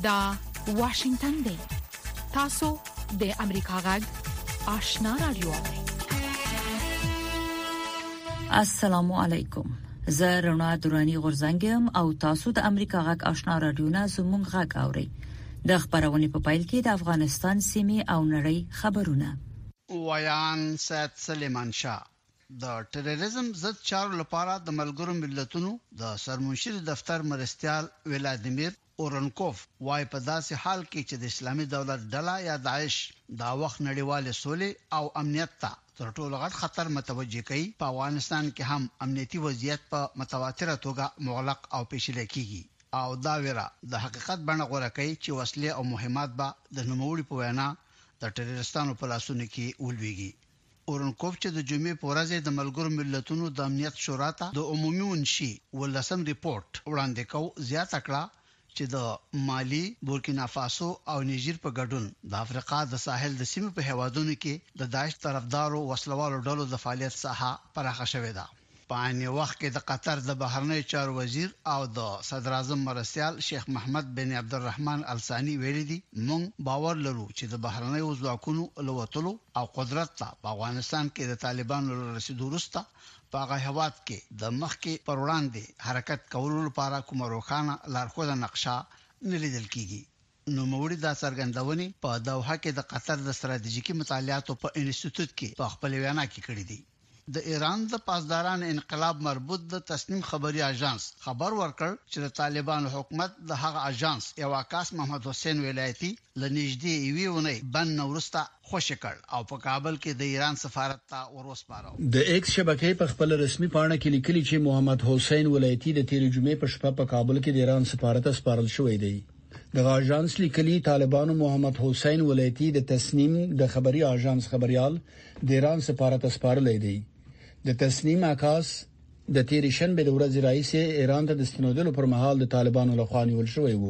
دا واشنگتن دی. تاسو د امریکا غږ آشنا رادیو. السلام علیکم. زه رڼا درانی غورزنګم او تاسو د امریکا غږ آشنا رادیو نه زموږ غږ اورئ. د خبرونې په پایل کې د افغانستان سیمې او نړۍ خبرونه. ویان سید سلیمان شاه د ټیرریزم ضد چارو لپاره د ملګرو ملتونو د سرمنشي دفتر مرستيال ولادیمیر اورنکوف وايي په داسې حال کې چې د اسلامي دولت ډله یا داعش دا وخت نړیواله سولې او امنیت ته تر ټولو غټ خطر متوجه کوي، په افغانستان کې هم امنیتي وضعیت په متواتره توګه مغلق او پیچیده کیږي او دا ویرا د حقیقت باندې غوړه کوي چې وسلې او مهمات به د نوموړي په وینا د ټیرریستانو په لاسونو کې ولويږي. اورنکوف چې د جمعې په ورځ د ملګرو ملتونو د امنیت شورا ته د عمومي منشي ولسم ریپورت وړاندې کوي، زیاته کړه چې د مالی، بورکینا فاسو او نیجر په ګډون د افریقا د ساحل د سیمې په هیوادونو کې د داعش طرفدارو وسلوالو ډلو د فعالیت ساحه پراخه شوې ده. په عین وخت کې د قطر د بهرنی چارو وزیر او د صدر اعظم مرستيال شیخ محمد بن عبدالرحمن الثانی ویلي دي مونږ باور لرو چې د بهرنی ځواکونو لوتلو او قدرت ته په افغانستان کې د طالبانو رسیدو وروسته په هغه هواد کې د مخکې پر وړاندې حرکت کولو لپاره کومه روښانه لارښوونه نقشه نه لیدل کیږي. نو موږ دا څرګندونې په دوحه کې د قطر د ستراتیژیکي مطالعاتو په انسټیټیوټ کې په خپل وینا کې کړې دي. د ایران د پاسداران انقلاب مربوط د تسنیم خبري اژانس خبر ورکړ چې د طالبانو حکومت د هغه اژانس یو عکاس محمد حسین ولایتي لنیږدې ایوونه بن نورستا خوشی کړ او په کابل کې د ایران سفارت ته وروسپارو. د ایکس شبکې په خپل رسمي پاڼه کې لیکلي چې محمد حسین ولایتي د تیر جمعې په شپه په کابل کې د ایران سفارت ته سپارل شوی دی. د اژانس لیکلي طالبانو محمد حسین ولایتي د تسنیم د خبري اژانس خبريال د ایران سفارت ته سپارل دی. د تسنیم عکاس د تیر شنبه د ورځې رئیس ایران ته د استنادولو پر مهال د طالبانو لخوا نیول شوی وو.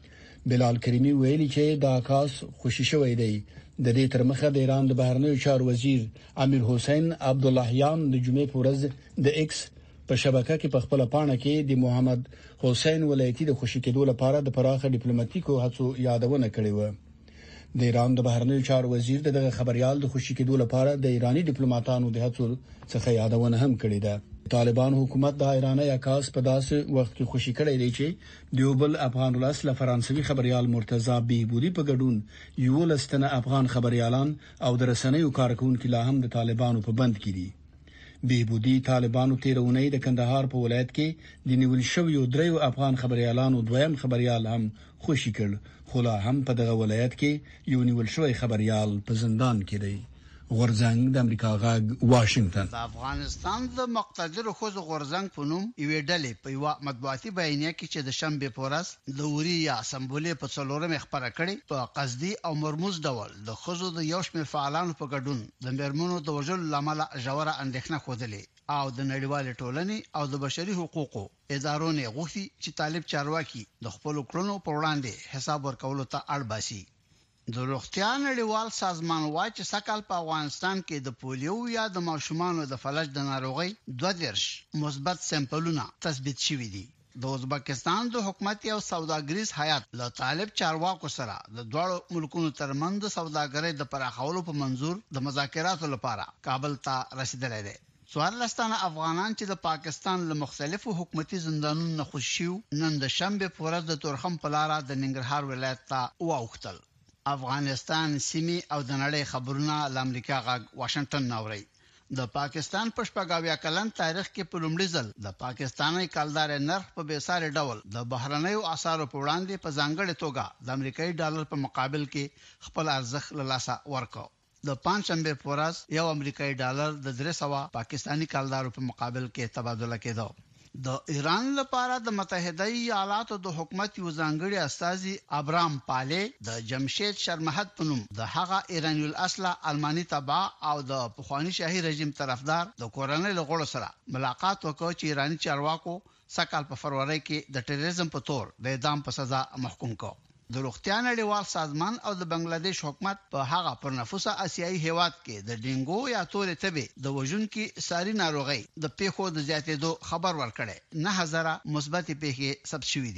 بلال کریمی ویلي چې دا عکاس خوشی شوی دی. د دې تر مخه د ایران د بهرنیو چارو وزیر امیر حسین عبداللهیان د جمعې په ورځ د ایکس په شبکه کې په خپل پاڼه کې د محمد حسین ولایتي د خوشی کېدو لپاره د پراخه ډیپلوماټیکو هڅو یادونه کړې و. د ایران د بهرنیو چارو وزیر دغه خبريال د خوشی کېدو لپاره د ایرانی ډیپلوماټانو د هڅو څخه یادونه هم کړې ده. طالبان حکومت د ایرانی عکاس په داسې وخت کې خوشی کړی دی چې دیوبل افغان الاصل فرانسوي خبريال مرتضی بهبودی په ګډون یو لستنه افغان خبريالان او د رسنیو کارکونکو لا هم د طالبانو په بند کې دي. بهبودی طالبانو تیرونی د کندهار په ولایت کې د نیول شویو دریو افغان خبريالانو دویم خبريال هم خوشی کړ، خو لا هم په دغه ولایت کې یو نیول شوی خبريال په زندان کې دی. غورزنګ د امریکا غږ واشنگتن. د افغانستان د مقتدر خوځ غورزنګ په نوم یوې ډلې په یو مطبوعاتي بیانیه کې چې د شنبه په ورځ د وری یا سمبولې په څلورمه خبره کړې په قصدي او مرموز ډول د خوځو د یو شمېر فعالانو په ګډون د مرمنو د وژل لامل ژوره اندېښنه خوده او د نړیوال ټولنې او د بشري حقوقو ادارو نه غوښتي چې طالب چارواکي د خپل کړنو په وړاندې حساب ورکولو ته اړ باسي. د روغتیا نړیوال سازمان وايي چې سکهال په افغانستان کې د پولیو یا د ماشومانو د فلج د ناروغي 22 مثبت سمپلونه تثبیت شوي دي. د ازبکستان د حکومت یو سوداګریز هیئت له طالب چارواکو سره د دوه ملکونو ترمنځ د سوداګرۍ د پراخولو په منظور د مذاکراتو لپاره کابل ته رسیدلی دی. څوارلستانه افغانان چې د پاکستان له مختلفو حکومتي زندانونو نه خوشیو نن د شنبه په ورځ د تورخم په لار د ننګرهار ولایت ته واوښتل. افغانستان سیمې او د نړۍ خبرونه له امریکا غږ واشنگټن ناوړي. د پاکستان په شپږاویا کلن تاریخ کې په لومړي ځل د پاکستاني کلدار نرخ په بیساري ډول د بهرنیو اسعارو په وړاندې په ځانګړې توګه د امریکایي ډالر په مقابل کې خپل ارزښت له لاسه ورکړ. د پنځشنبه په ورځ یو امریکایي ډالر د 300 پاکستاني کلدارو په مقابل کې تبادله کېده. د ایران لپاره د متحده ایالاتو د حکومت یو ځانګړي استازي ابرام پاله د جمشید شرمحد په نوم د هغه ایرانی الاصل المانی تبع او د پخوانی شاهي رژیم طرفدار د کورنۍ لغړو سره ملاقات وکړ چې ایرانی چارواکو سکهال په فروری کې د ټیرریزم په تور د اعدام په سزا محکوم کړ. د روغتیا نړیوال سازمان او د بنگلاديش حکومت په هغه پر نفوسه آسیایي هیواد کې د ډینګو یا تورې تبې د وژونکي ساري ناروغي د پیښو د زیاتېدو خبر ورکړي. 9000 مثبت پیښې ثبت شوې دي.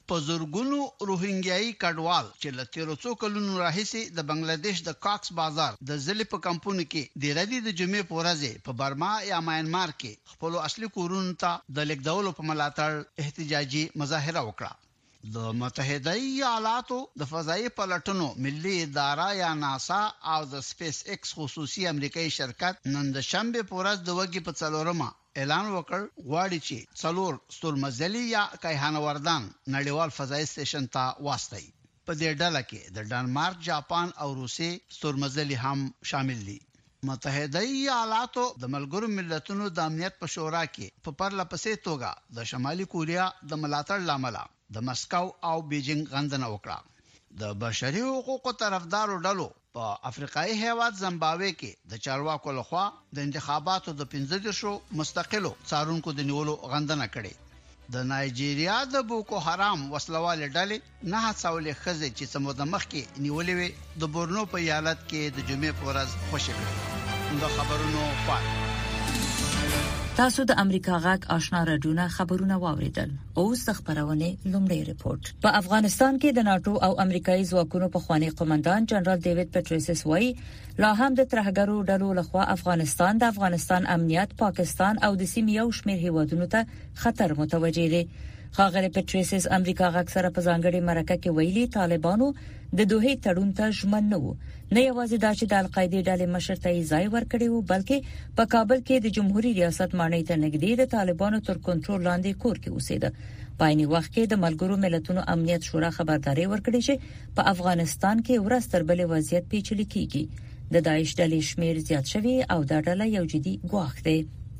په زورګونو روهینګیايي کډوال چې له 1300 کلونو راهیسي د بنگلاديش د کاکس بازار د ځلې په کمپونو کې د ردی د جمعې په ورځ په برما یا میانمار کې خپل اصلي کورونو ته د لیکدولو په ملاتړ احتجاجي مظاهره وکړه. د متحده ایالاتو د فضائي پلټنو ملي اداره یا ناسا او د سپیس ایکس خصوصي امریکایي شرکت نن د شنبه په ورځ د وګي په څلورمه اعلان وکړ غواړي چې څلور ستورمزلي یا کیهانوردان نړیوال فضائي سټیشن ته واستوي. په دې ډله کې د ډنمارک، جاپان او روسي ستورمزلي هم شامل دي. متحده ایالاتو د ملګرو ملتونو د امنیت په شورا کې په پرله پسې توګه د شمالي کوریا د ملاتړ لامل د مسکو او بیجینګ غندنه وکړه. د بشري حقوقو طرفدارو ډلو په افریقایي هیواد زمبابوې کې د چارواکو لخوا د انتخاباتو د 15 مستقلو څارونکو د نیولو غندنه کړې. د نایجیریا د بوکو حرام وسلواله ډلې نه هڅولې خزې چې سمو د مخ کې نیولې وي د بورنو په ایالت کې د جمعې په ورځ خوشی کړې. د خبرونو پات تاسو د امریکا غاک آشنا رادیو خبرونه واوریدل. اوس د خبرونه لومړی ریپورت. په افغانستان کې د ناتو او امریکایي ځواکونو په خوانی قومندان جنرال ډیوډ پټریسس وایي لا هم د ترهګرو ډلو لخوا افغانستان امنیت، پاکستان او د سیمې یو شمېر هیوادونو ته خطر متوجه دي. خاغلی پټریسس امریکا غاک سره په ځانګړي مرکه کې ویلي طالبانو د دوه تړون ته ژمن نه وو. نه یوازې دا چې د القاعده ډلې مشر ته ځای ورکړی وو، بلکې په کابل کې د جمهوریت ریاست مانۍ ته نږدې د طالبانو تر کنټرول لاندې کور کې اوسېده. په عین وخت کې د ملګرو ملتونو امنیت شورا خبرداري ورکړې چې په افغانستان کې ورځ تر بلې وضعیت پیچلې کیږي. د داعش ډلې شمیر زیات شوی او دا ډله یو جدي ګواښ دی.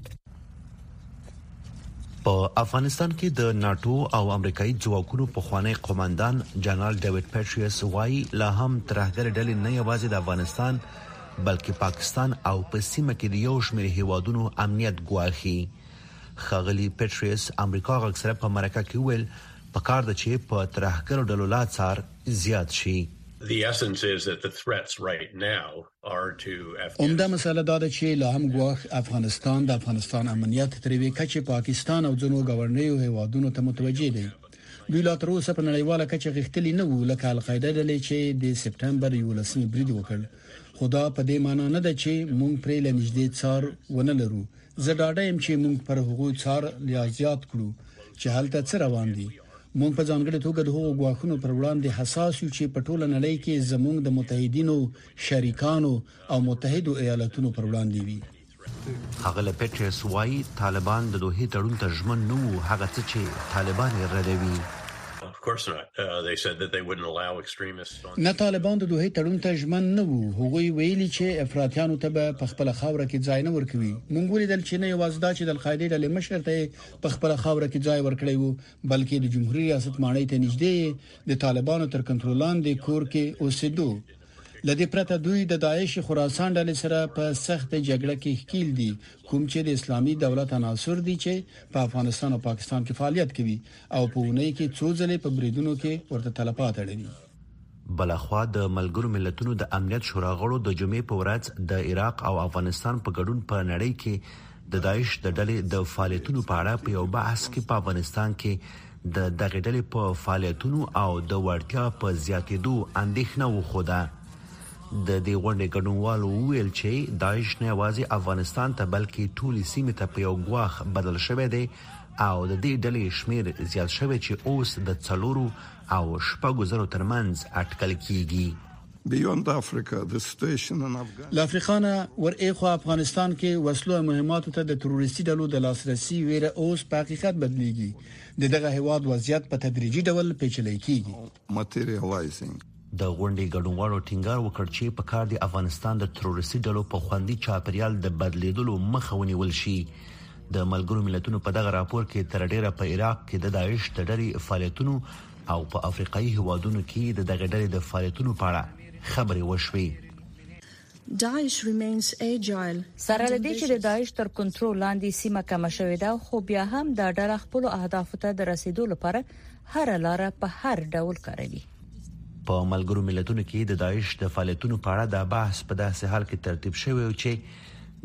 په افغانستان کې د ناتو او امریکایي ځواکونو په خوانی قومندان جنرال ډیوډ پټریسس وایي لا هم ترهګر ډلې نه یوازې د افغانستان بلکې پاکستان او په سیمه کې د یو شمېر هیوادونو امنیت ګواښي. خاغلی پټریسس امریکا غږ سره په مرکه کې ویل پکار د چې په ترهګر ډلو لاڅار زیات شي. The essence is that the threats right now are to عمده مسله دا ده چې لا هم ګواښ افغانستان د افغانستان امنیت تر وی کچې پاکستان او ځینو گورنریو هیوادونو ته متوجه دي. دوی لا تر اوسه په نړیواله کچه غښتلي نه وو لکه القاعده ډلې چې د سپټمبر 11 برید وکړ. خدا په دې معنی نه ده چې موږ پرې لنجدې څار ونه لرو. زه ډاډه یم چې موږ پر هغو څار لیازیات کړو چې هلته څه روان دي. موږ په ځانګړي توګه د هغو غواخونو پر وړاندې حساس یو چې په ټوله نړۍ کې زموږ د متحدینو، شریکانو او متحدو ایالاتونو پر وړاندې وي. خاغلی پټریسس وایي طالبان د دوه تړون ته ژمن نه وو، هغه څه چې طالبان یې ردوي. نه طالبان د دوه تړون ته ژمن نه وو. هغوی ویلي چې افراطیانو ته په خپل خاوره کې ځای نه ورکوي. موږ ولیدل چې نه یوازې دا چې د القاعده ډلې مشر ته په خپل خاوره کې ځای ورکړی وو، بلکې د جمهوریت ریاست مانۍ ته نږدې د طالبانو تر کنټرول لاندې کور کې اوسېدو. لدې پرته دوی د داعش خراسان ډلې سره په سخت جګړه کې ښکیل دي، کوم چې د اسلامي دولت عناصر دي چې په افغانستان او پاکستان کې فعالیت کوي او په اونۍ کې څو ځلې په بریدونو کې ورته تلفات اړوي. بلخوا د ملګرو ملتونو د امنیت شورا غړو د جمعې په ورځ د عراق او افغانستان په ګډون په نړۍ کې د داعش د ډلې د فعالیتونو په اړه په یو بحث کې په افغانستان کې د دغه ډلې په فعالیتونو او د وړتیا په زیاتېدو اندېښنه وښوده. د دې غونډې ګډونوالو ویل چې داعش نه یوازې افغانستان ته بلکې ټولې سیمې ته په یو ګواښ بدل شوی دی او د دې ډلې شمیر زیات شوی چې اوس د 4 او 6 ترمنځ اټکل کیږي. Beyond Africa, the situation in Afghanistan. لافریقانه ورېخو افغانستان کې وسلو مهماتو ته د تروریستي ډلو د لاسرسي ویره اوس په حقیقت بدلیږي. دغه هیواد وضعیت په تدریجي ډول پیچلی کیږي. Materializing. د غونډې ګډونوالو ټینګار وکړ چې په کار د افغانستان د تروریستي ډلو په خوندي چاپیریال د بدلیدلو مخه ونیول شي. د ملګرو ملتونو په دغه راپور کې تر ډیره په عراق کې د داعش د ډلې فعالیتونو او په افریقایي هیوادونو کې د دغه ډلې د فعالیتونو په اړه خبرې وشوي. Daesh remains agile. سره لدې چې د داعش تر کنټرول لاندې سیمه کم شوې ده، خو بیا هم د ډله خپل اهدافو ته د رسیدو لپاره هر لار په هر ډول کوي. په ملګرو ملتونو کې د داعش د فعالیتونو په اړه د بحث په داسې حال کې ترتیب شوی چې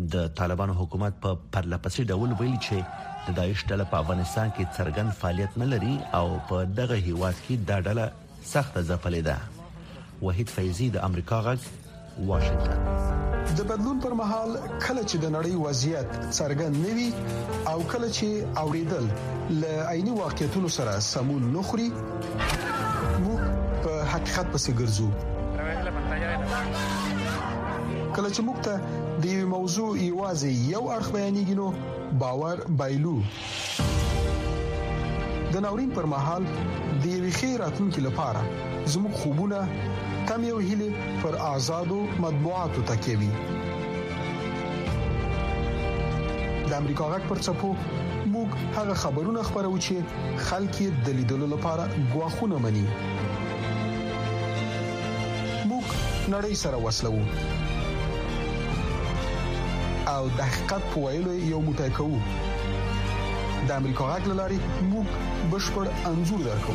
د طالبانو حکومت په پرلپسې ډول ویلي چې د داعش ډله په افغانستان کې څرګند فعالیت نه لري او په دغه هیواد کې دا ډله سخته ځپلې ده. وحید فیضی د امریکا غږ واشنگټن. د بدلون پر مهال کله چې د نړۍ وضعیت څرګند نوي او کله چې اوریدل ل عیني واقعیتونو سره سمون نخري موږ په حقیقت پسې ګرځو. کله چې موږ ته د یو موضوع یوازې یو اړخ بیانېږي نو باور بایلو. د ناورین پر مهال د یوې خیر راتلونکي لپاره زموږ خوبونه تم یو هیله پر آزادو مطبوعاتو تکیوي. د امریکا غږ پر چپو موږ هغه خبرونه خبرو چې خلک د لیدلو لپاره غواخونه مني. موږ نړۍ سره وصلو او د حقیقت په ویلو یو موټی کوو. د امریکا غږ لاري موږ بشپړ انځور درکو.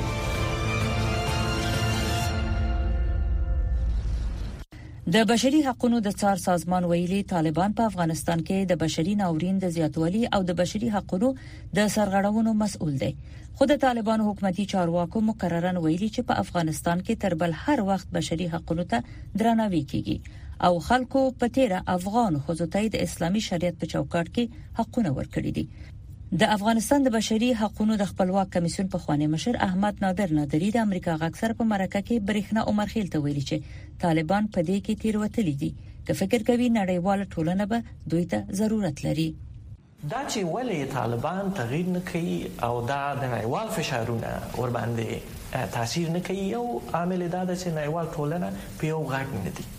د بشري حقوقو د څار سازمان ویلي طالبان په افغانستان کې د بشري ناورین د زیاتوالي او د بشري حقوقو د سرغړونو مسؤل دی. خو د طالبان حکومتي چارواکو مکررن ویلي چې په افغانستان کې تر بل هر وخت بشري حقوقو ته درناوی کیږي او خلکو په تیر افغان حکومت د اسلامي شریعت په چوکاټ کې حقونه ورکړي دي. د افغانستان د بشري حقوقو د خپلواک کمیسیون په خوانی مشر احمد نادر نادری د امریکا غږ سره په مرکه کې برېښنا عمر خیل ته ویلي چې طالبان په دې کې تیروتلي دي که فکر کوي نړیواله ټولنه به دوی ته ضرورت لري. دا چې ولې طالبان تغییر نه کوي او دا د نړیوال فشارونه ور باندې تاثیر نه کوي یو عامل دا د چې نړیوال ټولنه په یو غږ نه دي.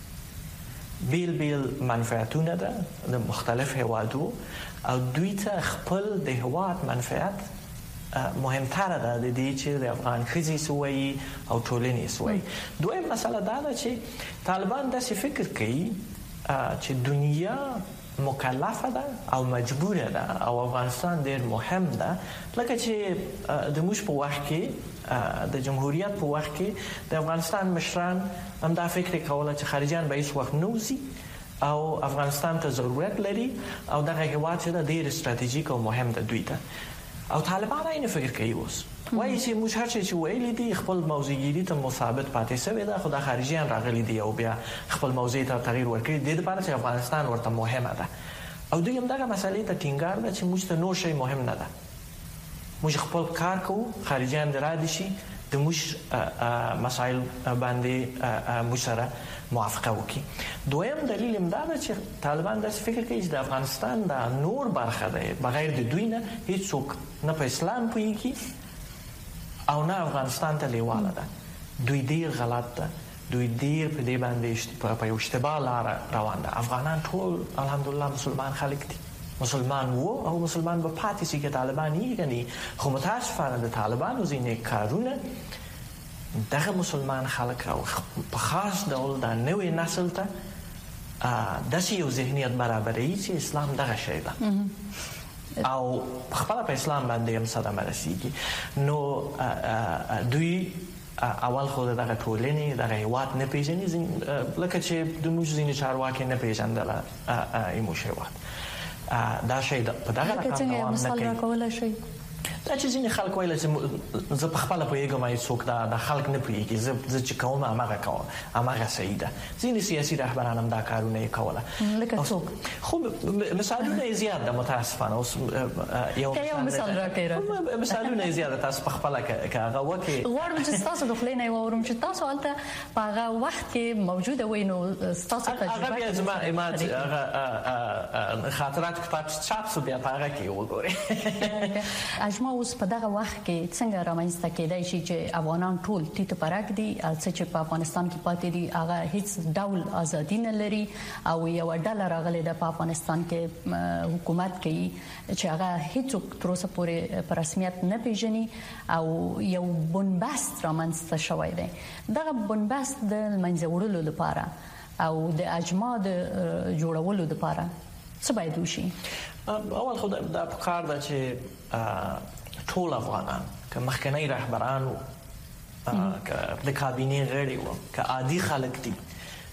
بیل منفعتونه ده د مختلف هوادو او دوی ته خپل د هواد منفعت مهمتره ده د دې چې د افغان خزي سوي او ټولنې سوي. دویم مسله دا ده چې طالبان د فکر کوي چې دنیا مکلفه ده او مجبوره ده او افغانستان ډیر مهم ده لکه چې د موږ په وخت کې د جمهوریت په وخت کې د افغانستان مشران هم دا فکر کوله چې خارجيان به هیڅ وخت نوځي او افغانستان ته ضرورت لري او دغه هیواد چې ډیر استراتیژیک او مهم ده دوی ته. او طالبان یې فکر کوي اوس وایي چې موږ هر څه چې ویلي دي خپل موضوعګيري ته مثابت پاتې شوی ده خو د خارجيان راغلي دي او بیا خپل موضوع ته تغییر ورکړي دي لپاره چې افغانستان ورته مهمه ده او دوی هم دغه مسلې ته ټینګار ده چې موږ ته نور شی مهم نه ده. موږ خپل کار کوو خارجيان درادي شي د موږ مسایل باندې موږ سره موافقه وکړي. دویم دلیل هم دا ده چې طالبان د فکر کوي چې د افغانستان د نور برخه ده بغیر د دوی نه هیڅوک نه په اسلام پوهیږي او نه افغانستان ته لیواله ده. دوی ډیر غلط ده دوی ډیر په دې باندې په یو اشتباه لار روان ده. افغانان ټول الحمدلله مسلمان خلک دي مسلمان وو او مسلمان به پاتې شي که طالبان یې غني خو متاسفانه د طالبانو ځینې کارونه دغه مسلمان خلک او په خاص ډول د نوې نسل ته داسې یو ذهنیت برابروي چې اسلام دغه شی ده او خپل په اسلام باندې هم صدمه رسیږي. نو دوی اول خو دغه ټولنې دغه هیواد نه پیژني لکه چې د موږ ځینې چارواکي نه پیژندله ایمو هیواد دا شی په دغه رقم دوام نه کوي. دا چې ځینې خلک وایي چې زه په خپله پوهېږم چې څوک د خلک نه پوهېږي زه چې کوم هماغه کوم هماغه صحیح ده. ځینې سیاسي رهبران هم دا کارونه یې کوله لکه څوک خو مثالونه یې زیات ده متاسفانه اوس یو مثال راکړئ مثالونه یې زیات تاسو په خپله که هغه وکړي غواړم چې ستاسو د خولې نه واورم چې تاسو هلته په هغه وخت کې موجوده وئ نو ستاسو تجربه هغه بیا زما هغه خاطرات کتاب چاپ شو بیا په هغه کې وګورئ. اجما اوس په دغه وخت کې څنګه رامنځته کېدای شي چې افغانان ټول ټیټ پرک دي او چې په افغانستان کې پاتې دي هغه هیڅ ډول ازادي نه لري او یو ډله راغلي د افغانستان کې حکومت کوي چې هغه هیڅوک تر اوسه پورې په رسمیت نه پیژني او یو بنبست رامنځته شوی دی. دغه بنبست د منځه وړلو لپاره او د اجما د جوړولو لپاره څه باید وشي؟ اول خو دا کار ده چې ټول افغانان که مخکنی رهبران که د کابینې غړي وو که عادي خلک دي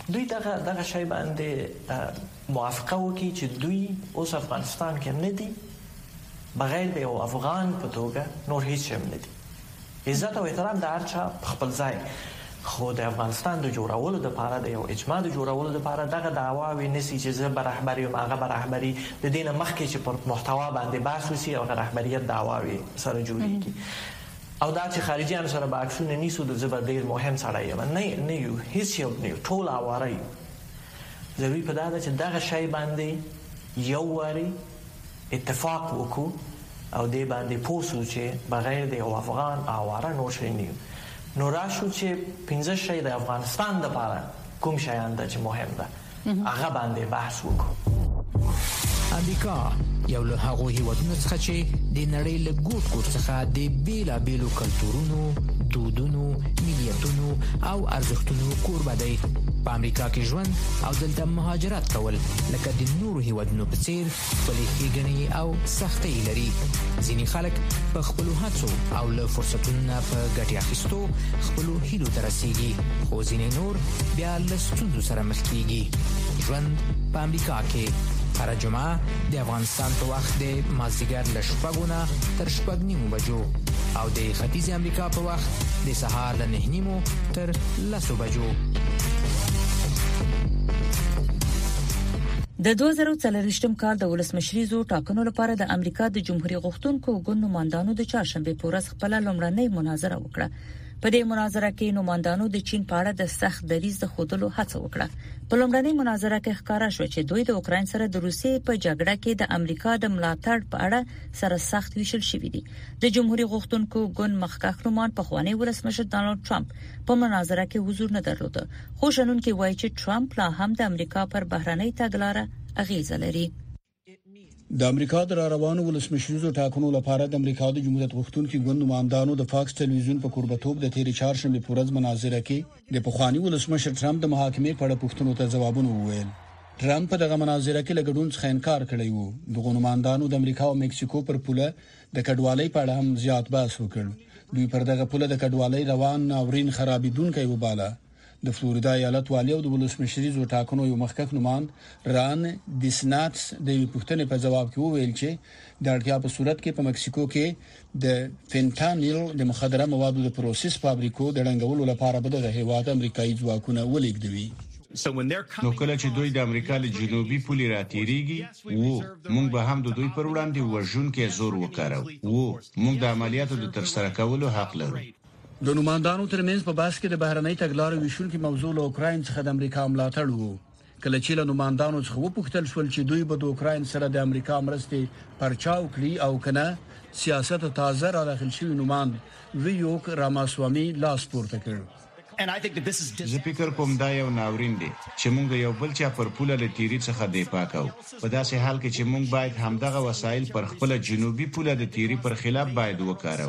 دوی دغه شی باندې موافقه وکړي چې دوی اوس افغانستان کې نه دي، بغیر د یو افغان په توګه نور هیڅ هم نه دي. عزت او احترام د هر چا خپل ځای، خو د افغانستان د جوړولو لپاره د یو اجماع د جوړولو لپاره دغه دعواوې نسی چې زه به رهبر یم هغه به رهبري د دې نه مخکې چې پر محتوا باندې بحث وشي او د رهبریت دعواوې سره جوړیږي او دا چې خارجيان سره به عکسونه نیسو د زبر ډیر مهم سړی یم نه یو هیڅ یو نه ټول اواره یو. ضروري په دا ده چې دغه شی باندې یو واري اتفاق وکړو او دې باندې پوسو چې بغیر د یو افغان اواره نور شي نه نو راشو چې 15 شی د افغانستان لپاره کوم شیان د چې مهم ده هغه باندې بحث وکړو. امریکا یو له هغو هیوادونو څخه چې د نړۍ له ګوټ څخه د بیلابیلو کلتورونو، دودونو، ملیتونو او ارزښتونو کوربه دی. په امریکا کې ژوند او دلته مهاجرت کول لکه د نورو هیوادونو په څیر خپلې ښېګڼې او سختۍ لري. ځینې خلک په خپلو هڅو او له فرصتونو نه په ګټې اخیستو خپلو هیلو ته رسیږي، خو ځینې نور بیا له ستونزو سره مخ کیږي. ژوند په امریکا کې هر جمعه د افغانستان په وخت د مازدیګر له 6 نه تر 6:30 بجو او د ختیځ امریکا په وخت د سهار له 9:30 تر 10 بجو. د 2024م کال د ولسمشریزو ټاکنو لپاره د امریکا د جمهوریت غوښتونکو ګوند نمائندانو د چهارشنبه په ورځ خپل لومړنۍ مناظره وکړه. په دې مناظره کې نمائندانو د چین په اړه د سخت دریځ د خودلو هڅه وکړه. په لومړنۍ مناظره کې ښکارا شو چې دوی د اوکرين سره د روسیې په جګړه کې د امریکا د ملاتړ په اړه سره سخت ویشل شوې دي. د جمهوریت غوښتونکو ګوند مخکښ رومان په خوانی ولسمشر ډانلډ ټرمپ په مناظره کې حضور نه درلود. خو شنونکو وایي چې ټرمپ لا هم د امریکا پر بهرنۍ تګلارې اغیزه لري. د امریکا د روانو ولسمشریزو ټاکنو لپاره د امریکا د جمهوریت غوښتونکو ګوند نمائندانو د فاکس ټلویزیون په قربتوب د تیرې چهارشنبه په ورځ مناظره کې د پخوانی ولسمشر ټرمپ د محاکمې په اړه پوښتنو ته ځوابونه وویل. ټرمپ په دغه مناظره کې له ګډون څخه انکار کړی وو. د نمائندانو د امریکا او مکسیکو پر پوله د کډوالۍ په اړه هم زیات بحث وکړ. دوی پر دغه پوله د کډوالۍ روان ناورین خرابېدونکي وباله. د فلوریدا ایالت والی او د ولسمشریزو ټاکنو یو مخکښ نومان ران ډیسناتس د پوښتنې په جواب کې وویل چې د اړتیا په صورت کې په مکسیکو کې د فینټانیل د مخدره موادو د پروسس فابریکو د ړنګولو لپاره به د هیواد امریکایي ځواکونه ولیږدوي. نو کله چې دوی د امریکا له جنوبي پولې راتېریږي موږ به هم د دوی پر وړاندې وژونکي زور وکړو. موږ د عملیاتو د ترسره کولو حق لرو. د نمائندانو ترمنځ په بحث کې د بهرنۍ تګلارې ویشونکو موضوع له اوکرين څخه د امریکا ملاتړ وو. کله چې له نمائندانو څخه وپوښتل شول چې دوی به د اوکرين سره د امریکا مرستې پرچاو کړي او کنه سیاست تازه را داخل شوی نمائند ویوک راماسوامي لاس پورته کړ. زه فکر کوم دا یو ناورین دی چې موږ یو بل چا پر پوله له تیری څخه دی پاکاو. په داسې حال کې چې موږ باید همدغه وسایل پر خپل جنوبي پوله د تیری پر خلاف باید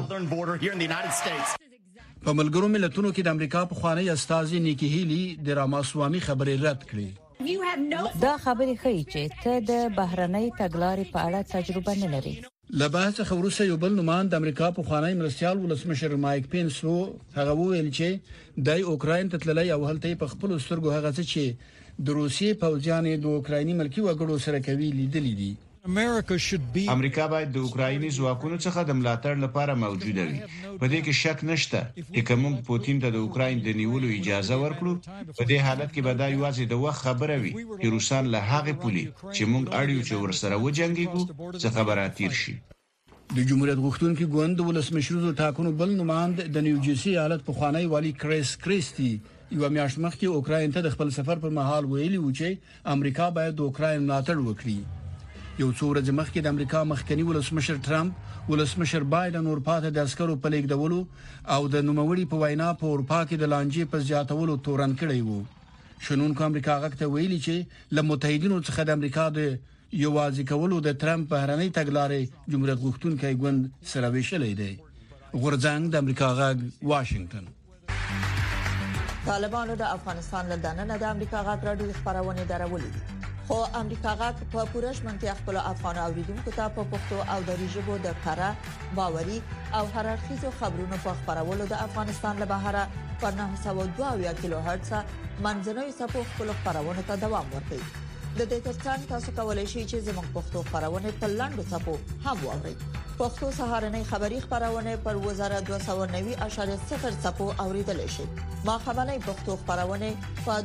وکاروو. په ملګرو ملتونو کې د امریکا په خوانی استازي نیکی هیلی د راماسوامي خبرې رد کړې. دا خبرې ښيي چې ته د بهرنۍ تګلارې په اړه تجربه نه لري. لباس خبرونه یو بل نومان د امریکا په خوانی مرستيال ولسمشر مایک پینس هغه ویل چې د اوکرين ته تللی او هلته په خپل سترګو هغه چې د روسیې پوځیان د اوکرایني ملکی وګړو سره کوي لیدلې دي. امریکا باید د اوکرایني ځواکونو څخه د ملاتړ لپاره موجوده وي. په دې کې شک نشته چې کوم پوتین ته د اوکراین د نیولو اجازه ورکړو په دې حالت کې به دا یوازې د وخت خبره وي چې روسان له هغه پولي چې موږ اړیو چې ورسره وجنګيږو څخه براتیر شي. د جمهوریت غوښتونکو ګوند ولسمشریزو ټاکنو بل نمائند د نیوجرسي ایالت په خوانی والی کریس کریسټي یو میاشت مخکې اوکراین ته د خپل سفر پر مهال ویلي و چې امریکا باید د اوکراین ملاتړ وکړي. یو څو ورځې مخکې د امریکا مخکنی ولسمشر ټرمپ ولسمشر بایدن اورپاته د عسکرو په لیږدولو او د نوموړي په وینا په اروپا کې د لانجې په زیاتولو تورن کړی وو. شنونکو امریکا غاکته ویلي چې له متحدینو څخه د امریکا د یوازې کولو د ټرمپ بهرنۍ تګلارې جمهوریت غوښتونکي ګوند سره ویشلې دی. غورځنګ د امریکا غاګ واشنگټن. طالبانو د افغانستان له دننه د امریکا غاټ راډیو خبرونه درولې. خو امریکا غاک په پورش منځ خپل افغان اوریدونکو ته په پښتو او دری ژبه د کارا باوري او هررخیزو خبرونو په خبرولو د افغانستان له بهره په 902 کیلو هرتز منځنوي سپو خپل خبرونه ته دوام ورکوي. د دې ترڅنګ تاسو کولای شئ چې زموږ پښتو خبرونه په لاندو سپو هم واورئ. پښتو سهارنۍ خبری خبرونه پر 1290.0 سپو اوریدل شي. ما خبرنۍ پښتو خبرونه په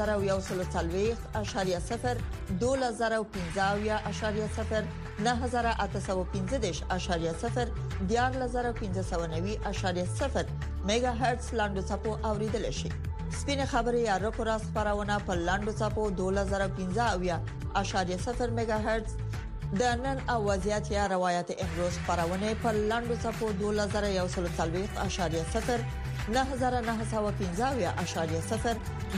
2140.0 2015.0 9815.0 14590.0 میگا هرتز لاندو سپو اوریدل شي. سپینه خبري یا راپوراس خبرونه په لاندو سپو 2015.0 میگا هرتز د نن اوازيات یا روایت امروز خبرونه په لاندو سپو 2140.0 9915.0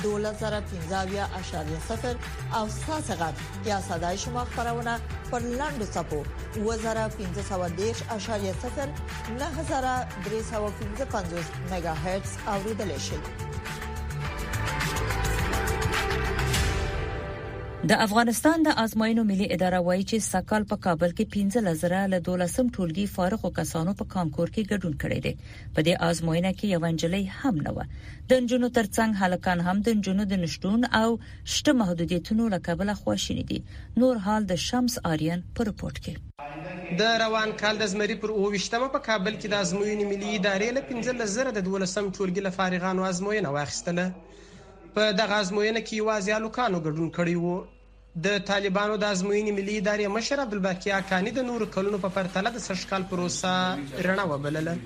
2015.0 او ساسغت یا صداي شما خبرونه پر لاندو سپو 1510.0 9350 میگا هرتز اوریدل شي. د افغانستان د آزموینو ملي اداره وایي چې سکهال په کابل کې 15000 له 12 ټولګي فارغ کسانو په کانکور کې ګډون کړی دی. په دې آزموینه کې یو انجلۍ هم نه و. د انجونو ترڅنګ هلکان هم د انجونو د نشټون او شته محدودیتونو لکبل خواشینی دي. نور حال د شمس آریان په رپورت کې. د روان کال د زمری پر 28مه په کابل کې د آزموینې ملي ادارې له 15000 د 12 ټولګي له فارغانو آزموینه واخیستله. په دغه آزموینه کې یوازې الکانو ګډون کړی وو. د طالبانو د آزموینې ملي ادارې مشر عبدالباقی اکانی د نور کلونو په پرتله د سشکال پروسه رڼا وبلله.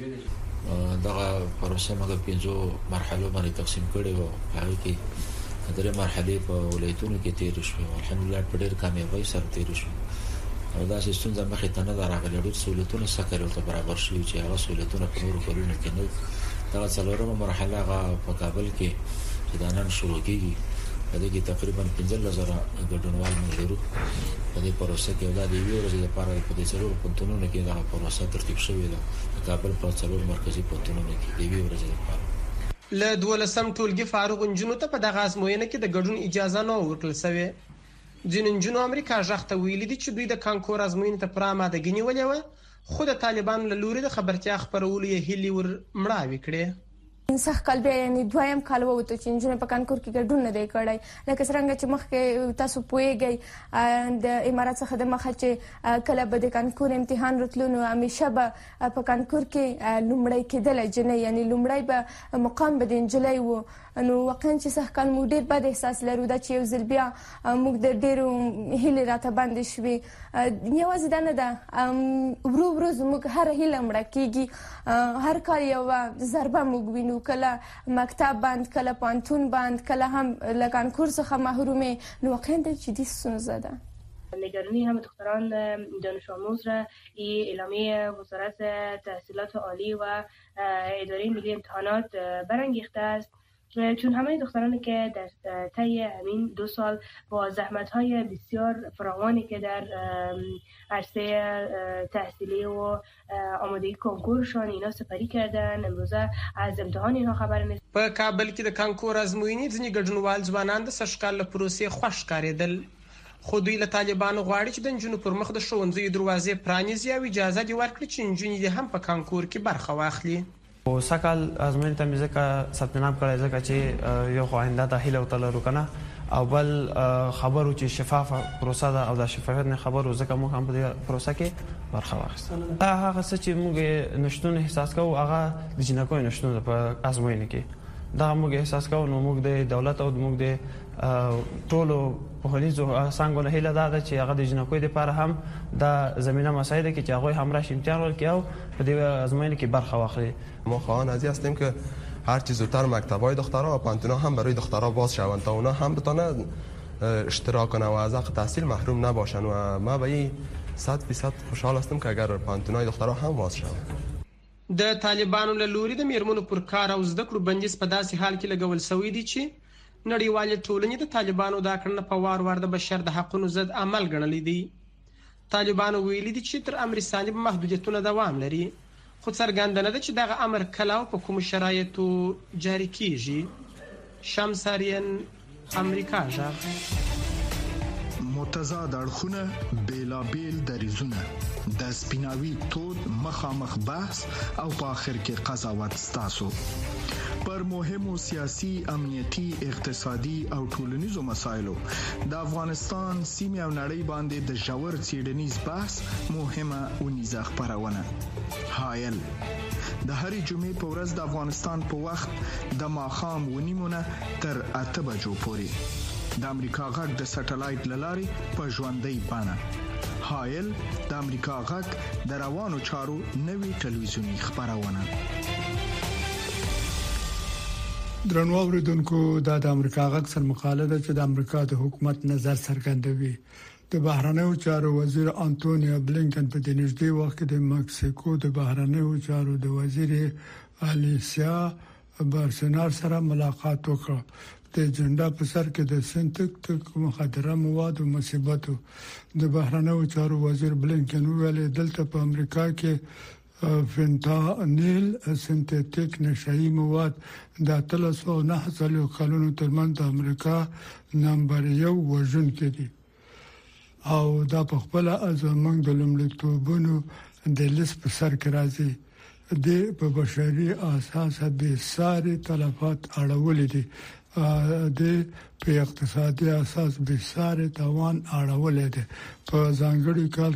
دغه پروسه موږ 5 مرحلو باندې تقسیم کړې وو. هغه کې درې مرحلې په ولایتونو کې تیر شو. الحمدلله په ډېر کامیابی سره تیر شو. او دا سیستم زموږ ته نه راغلی. ډېر سہولتونه سکرو ته برابر شوي چې هغه سہولتونه په نور کلونو کې نه. دا څلورمه مرحله هغه په کابل کې چې دا نن شروع کیږي. په دې کې تقریبا 15000 ګډونوال موږ لرو. په دې پروسه کې دا د یو ورځې لپاره په دې څلور پونتونو کې دا پروسه ترتیب شوې ده. د کابل په څلور مرکزی پونتونو کې د یو ورځې لپاره له 12 ټولګي فارغ انجونو ته په دغه آزموینه کې د ګډون اجازه نه ورکړل شوې. ځینې انجونو امریکا ژغته ویلي دي چې دوی د کانکور آزموینې ته پر آماده غنی ولې و. خو د طالبانو له لوري د خبرتیا خبرولو یې هلي ور مړاوي کړې. انسخ کلبه یعنی دویم کال ووته چې انجن په کانکور کې ګډون نه دی کړی. لکه څنګه چې مخکې تاسو پوهیږئ د امارات څخه د مخه چې کله به د کانکور امتحان راتلو نو همیشه به په کانکور کې لومړی کېدل جنې یعنی لومړی به مقام به د انجلۍ وو. نو واقعا چې سحکان مو ډېر بد احساس لرو دا چې یو ځل بیا موږ د ډېرو هیلې راته باندې شوې. یوازې دا نه ده ورو ورو زموږ هر هیله مړه کېږي. هر کال یو ضربه موږ وینو. کله مکتب بند کله پانتون بند کله هم له کانکور څخه محرومه. نو واقعا د جدی ستونزه ده. نگرانی همه دختران دانش آموز را اعلامیه وزارت تحصیلات عالی و اداره ملی امتحانات برانگیخته است. چون همه دخترانی که در طی همین 2 سال با زحمت‌های بسیار فراوانی که در عرصه تحصیلی و آمادگی کنکورشان اینا سپری کردن امروزه از امتحان اینها خبر نیست. په کابل کې د کانکور آزموینې ځینې ګډونوال ځوانان د سشکال له پروسې خوښ ښکارېدل. خو دوی له طالبانو غواړي چې د نجونو پر مخ د ښوونځیو دروازې پرانیزي او اجازه دې ورکړي چې نجونې هم په کانکور کې برخه واخلي. او سکهال آزموینې ته مې ځکه ثبت نام کړی ځکه چې یو خو آینده ته هیله ورته لرو که نه او بل خبرو چې شفافه پروسه ده او د شفافیت نه خبرو ځکه موږ هم په دې پروسه کې برخه واخیسته. دا هغه څه چې موږ نشټون احساس کوو هغه د جنکو نشټون په آزموینې کې دا موږ احساس کوو. نو موږ د دولت او موږ د ټولو پوهنیزو څانګو نه هیله ده چې هغه د جنکو لپاره هم د زمینه مساعده کې چې هغه هم راشي امتحان ورکړي او په دې آزموینه کې برخه واخلي. ما خواهان از این هستیم که هر چیز زودتر مکتب‌های دخترها و پانتون‌ها هم برای دخترها باز شوند تا اونا هم بتونن اشتراک کنن و از حق تحصیل محروم نباشن و ما به این 100% خوشحال هستم که اگر پانتون‌های دخترها هم باز شوند. د طالبانو له لوري د میرمنو پر کار او زده کړو بندیز په داسې حال کې لګول شوی دی چې نړیوال ټولنې د طالبانو دا کړنه په وار وار د بشر د حقوقو ضد عمل ګڼلې دي. طالبانو ویلي دي چې تر امر ثاني محدودیتونه دوام لري. خو څرګنده نه ده چې دغه امر کله او په کوم شرایطو جاری کیږي. شمس آریان امریکا ژغ. متضاد اړخونه بیلابیل دریزونه د سپیناوي تود مخامخ بحث او په اخر کې قضاوت ستاسو پر مهمو سیاسي امنیتي اقتصادي او ټولنیزو مسایلو د افغانستان سیمه او نړۍ باندې د ژور څېړنیز بحث مهمه ونیزه خبرونه هایل د هرې جمعې په ورځ د افغانستان په وخت د ماښام ونیمونه تر 8 بجو پورې د امریکا غږ د سټلایټ لارې په ژوندۍ بانه هایل د امریکا غږ د روانو چارو نوي ټلویزیونی خبرونه درنو اوریدونکو د امریکا غږ سره مقاله ده چې د امریکا د حکومت نظر څرګندوي د بهرنیو چارو وزیر انټونیو بلینکن په د نږدې وخت کې د مکسیکو د بهرنیو چارو د وزیر الیسیا بارسنار سره ملاقات وکړ د اجنډا په سر کې د سنتیک مخدره مواد او مصیبتو د بهرنیو چارو وزیر بلینکن ویل دلته په امریکا کې فنتانیل سنتیک نشئی مواد د 309 کلونو ترمن د امریکا نمبر 1 وژن کې دي او دا په خپل ازمنګ د لومړیتوبونو د لیست په سر کې راځي د په بشري اساس به ساري تلفات اړول دي د په اقتصادي اساس به ساري توان اړول دي په ځانګړي کال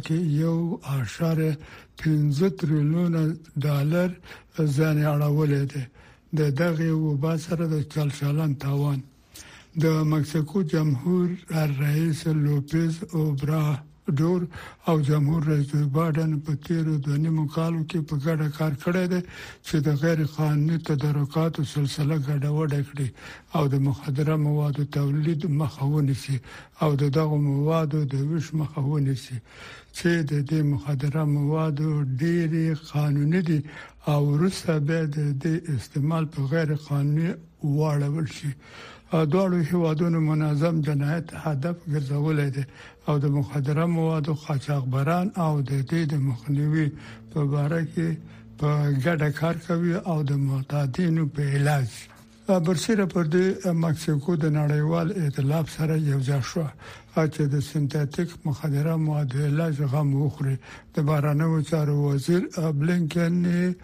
کې 1.15 تریلیون ډالر ځان اړول دي د دغه وبا سره د چلچلن توان د مکسیکو جمهور رئیس لوپیز اوبرادور او جمهور رئیس بایدن په تیرو 2 کالو کې په ګډه کار کړی دی چې د غیر قانوني تدارکاتو سلسله ګډوډه کړي او د مخدره موادو تولید مخه ونیسي او دغه موادو د ویش مخه ونیسي چې د دې مخدره موادو ډېری قانوني دي او وروسته به د استعمال په غیر قانوني واړول شي دوه هیوادونو منظم جنایت هدف ګرځولې دي او د مخدره موادو قاچاقبران او د دې د مخنیوي په اړه کې په ګډه کار کوي او د معتادینو په علاج برسره پر د مکسیکو د نړیوال ائتلاف سره یو ځای شو چې د سنتیک مخدره موادو علاج غم وخوري د بهرنیو چارو وزیر بلینکن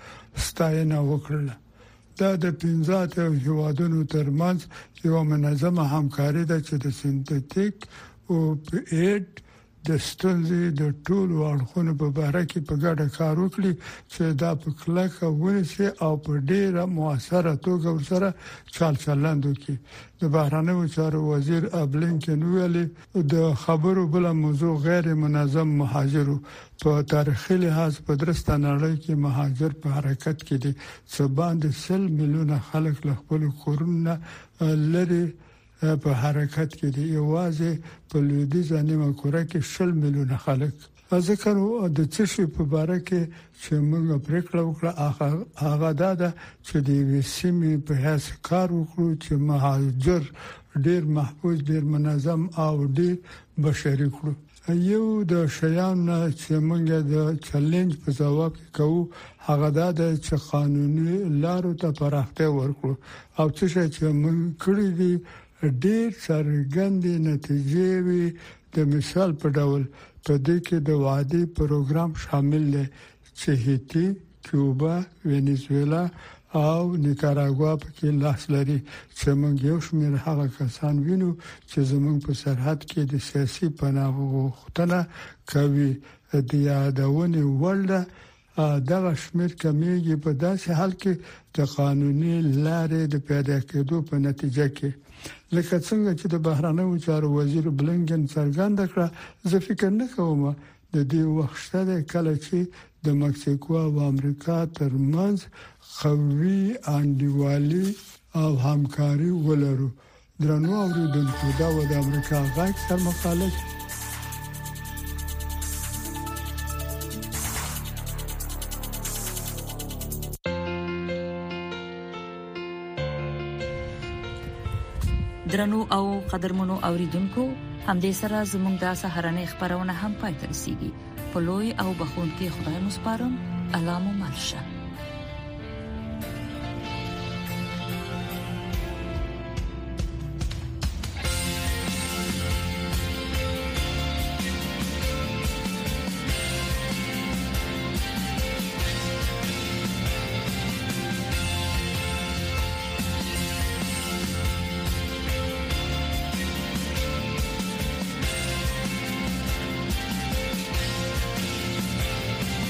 ستاینه وکړه دا د 15 هیوادونو ترمنځ یو منظمه همکاري ده چې د سنتیک او پیډ د ستونزې د ټولو اړخونو په اړه کې په ګډه کار وکړي چې دا په کلکه ونیسي او په ډیره موثره توګه سره چلند وکړي د بهرنیو چارو وزیر بلینکن ویل د خبرو بل موضوع غیر منظم مهاجرو په تاریخي لحاظ په درسته نړۍ کې مهاجر په حرکت کې دي چې باندې 100 میلیونه خلک له خپل کورونه لري په حرکت کې دي یوازې په لویدیځ نیمه کره کې 100 میلیونه خلک ځکه د چشي په اړه کې چې موږ پریکړه وکړه هغه دا چې د وسیمې په هیڅ کار وکړو چې مهاجر ډیر محفوظ ډیر منظم او ډیر بشري کړو یو د شیان چې موږ د چیلنج په ځواب کې کوو هغه دا چې قانوني لارو ته پراختیا ورکړو او چې موږ کړی دي ډیر څرګندې نتیجې وي د مثال په ډول په دې کې د وادي پروګرام شامل دی چې هیتی، کیوبا، وینزویلا او نیکاراګوا پکې لاس لري چې موږ یو شمېر هغه کسان وینو چې زموږ په سرحد کې د سیاسي پناه غوښتنه کوي د یادونه ولده دغه شمېر کمیږي په داسې حال کې د قانوني لارې د پیدا کېدو په نتیجه کې لکه څنګه چې د بهرنیو چارو وزیر بلینکن څرګند کړ زه فکر نه کوم د دې وخت شته کله چې د مکسیکو او امریکا ترمنځ قوي انډیوالي او همکاري ولرو درنو اوریدونکو دا د امریکا غږ سره مقاله درنو او قدرمنو اوریدونکو همدې سره زموږ د سهارنې خبرونه هم پای ته رسیدي په لوی او بخون کې خدای مو سپارم الله مو مل شه